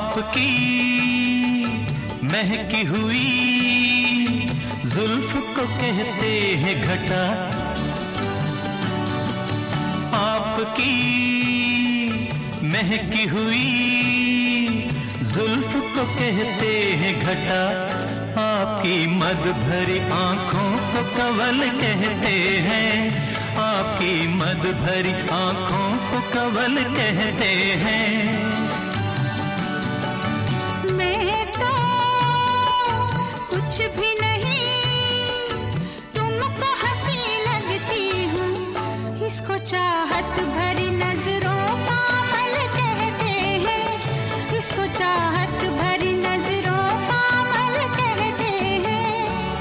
आपकी महकी हुई जुल्फ को कहते हैं घटा, आपकी महकी हुई जुल्फ को कहते हैं घटा, आपकी मद भरी आंखों को कवल कहते हैं, आपकी मद भरी आंखों को कवल कहते हैं। मैं तो कुछ भी नहीं तुमको हंसी लगती हूँ, इसको चाहत भरी नजरों का अमल कहते हैं, इसको चाहत भरी नजरों का अमल कहते हैं।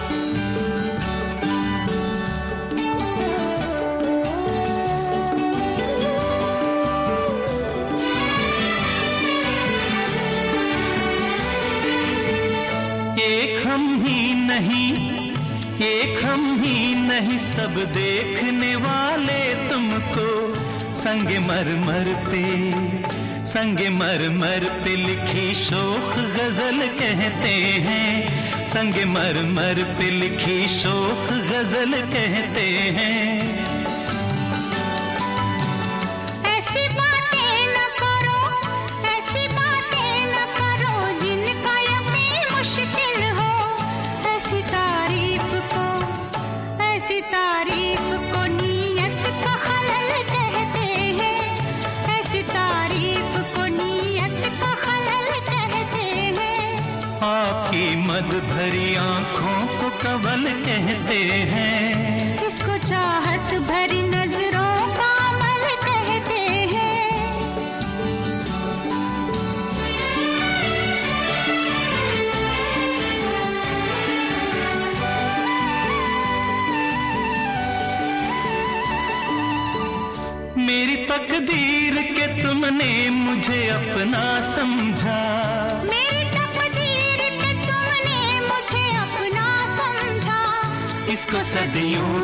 एक हम ही नहीं, एक हम ही नहीं, सब देखने वाले तुमको संगे मरमर पे, संगे मरमर पे लिखी शोख गजल कहते हैं, संगे मरमर पे लिखी शोख गजल कहते हैं। ऐसी बातें न करो, ऐसी बातें न करो जिनका यकीन मुश्किल हो, ऐसी तारीफ को नीयत का खलल कहते हैं, ऐसी तारीफ को नीयत का खलल कहते हैं। आपकी मद भरी आंखों को कवल कहते हैं, इसको चाहत भरी नजरों का अमल कहते हैं। मेरी तकदीर के तुमने मुझे अपना समझा, मेरी तकदीर के तुमने मुझे अपना समझा, इसको सदियों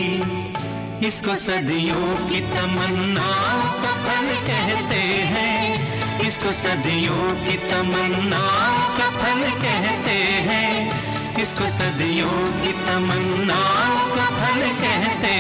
की तमन्नाओं का फल कहते हैं, इसको सदियों की तमन्नाओं का फल कहते हैं, इसको सदियों की तमन्नाओं का फल कहते